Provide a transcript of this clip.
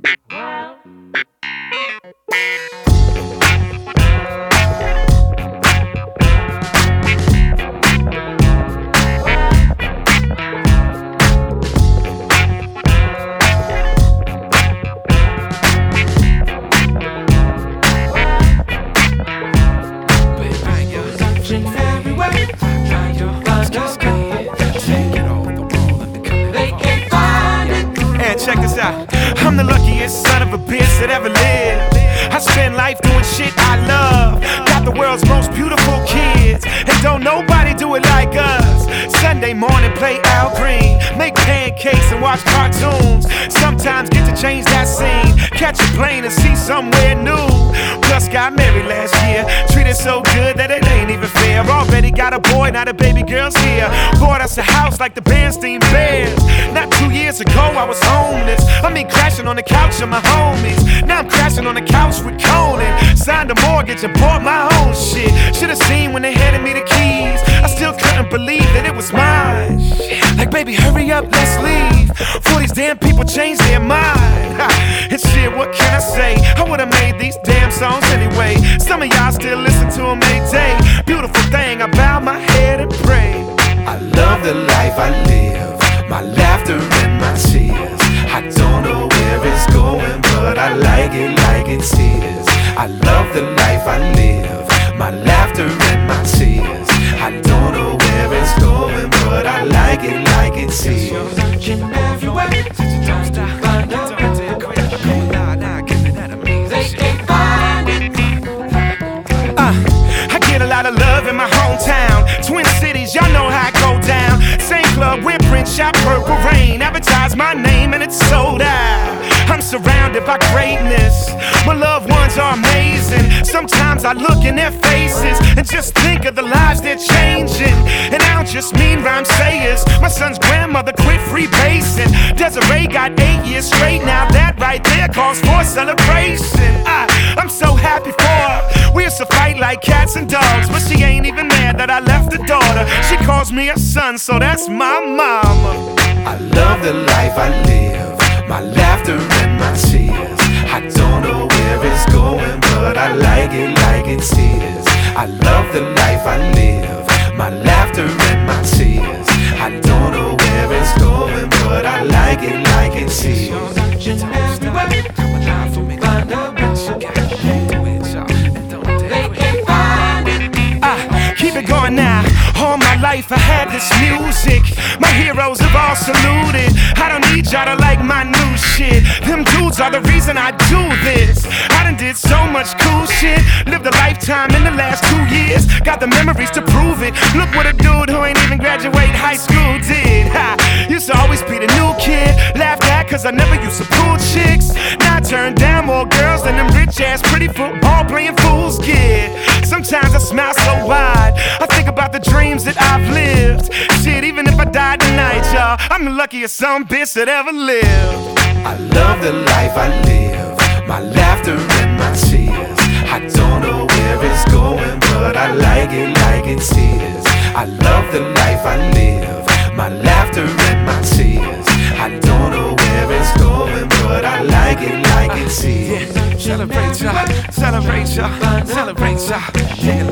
Check this out. I'm the luckiest son of a bitch that ever lived. I spend life doing shit I love. Got the world's most beautiful kids, and don't nobody do it like us. Sunday morning, play Al Green, make pancakes and watch cartoons. Sometimes get to change that scene, catch a plane and see somewhere new. Plus got married last year, treated so good that it ain't even fair. Already got a boy, now the baby girl's here. Bought us a house like the Bernstein Bears. Not 2 years ago I was homeless. I mean crashing on the couch of my homies. Now I'm crashing on the couch with Conan. Signed a mortgage and bought my own shit. Should've seen when they handed me the keys. I still couldn't believe that it was mine. Like baby hurry up, let's leave. For these damn people change their mind. And shit, what can I say? I would've made these damn songs anyway. Some of y'all still listen to them every day. Beautiful thing, I bow my head and pray. I love the life I live, my laughter and my tears. I don't know where it's going, but I like it's his. I love the life I live, my laughter and my tears. I don't know where it's going, but I like it's his. Searching everywhere, don't stop, find out. They can't find it. I get a lot of love in my hometown. Twin Cities, y'all know how I go down. Same club where Prince shot Purple Rain. Advertise my name and it's sold out. I'm surrounded by greatness. My loved ones are amazing. Sometimes I look in their faces and just think of the lives they're changing. And I don't just mean rhyme sayers. My son's grandmother quit freebasing. Desiree got 8 years straight. Now that right there calls for celebration. I'm so happy for her. We used to fight like cats and dogs, but she ain't even mad that I left her daughter. She calls me a son, so that's my mama. I love the life I live, my laughter and my tears. I don't know where it's going, but I like it's his. I love the life I live, my laughter and my tears. I don't know where it's going, but I like it's his. Keep it going now. All my life I had this music. My heroes have all saluted. I don't need y'all to like my new shit. Them dudes are the reason I do this. I done did so much cool shit. Lived a lifetime in the last 2 years. Got the memories to prove it. Look what a dude who ain't even graduate high school did. Used to always be the new kid. Laughed at cause I never used to pull chicks. Now I turn down more girls than them rich ass pretty football playing fools get. Sometimes I smile so wide, I think about the dreams that I've lived. Shit, even if I died tonight, y'all, I'm the luckiest son bitch that ever lived. I love the life I live, my laughter and my tears. I don't know where it's going, but I like it's his. I love the life I live, my laughter and my tears. I don't know where it's going, but I like it's his. Celebrate y'all, celebrate y'all, celebrate y'all.